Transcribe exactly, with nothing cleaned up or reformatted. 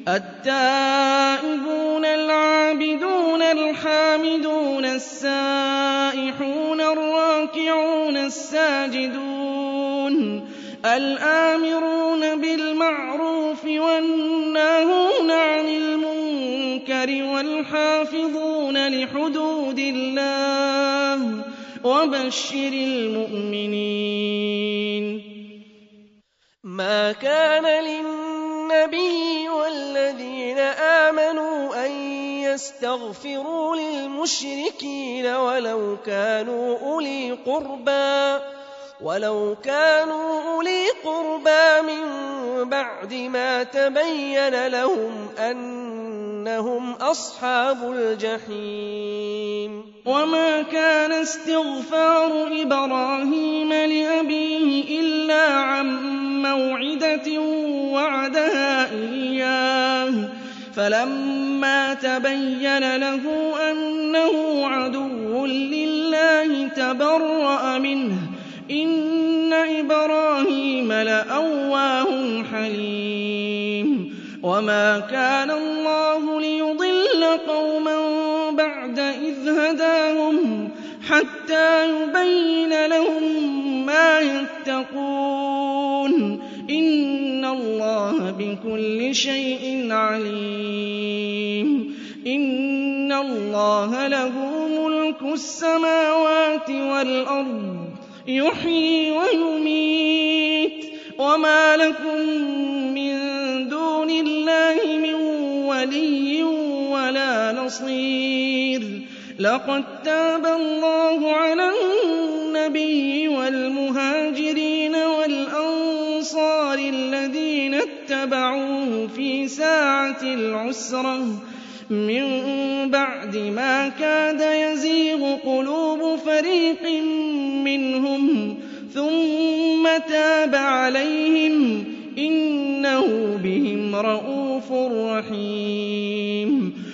التائبون العابدون الحامدون السائحون الراكعون الساجدون الآمرون بالمعروف والناهون عن المنكر والحافظون لحدود الله وبشر المؤمنين. ما كان للنبي والذين آمنوا أن يستغفروا للمشركين ولو كانوا أولي قربى ولو كانوا أولي قربى من بعد ما تبين لهم أنهم أصحاب الجحيم. وما كان استغفار إبراهيم لأبيه إلا عن موعدة وعدها إياه فلما تبين له أنه عدو لله تبرأ منه إن إبراهيم لأواه حليم. وما كان الله ليضل قوما بعد إذ هداهم حتى يبين لهم ما يتقون إن الله بكل شيء عليم. إن الله له ملك السماوات والأرض يحيي ويميت وما لكم من دون الله من ولي ولا نصير. لقد تاب الله على النبي والمهاجرين والأنصار الذين اتبعوه في ساعة العسرة من بعد ما كاد يزيغ قلوب فريق منهم ثم تاب عليهم إنه بهم رءوف رحيم.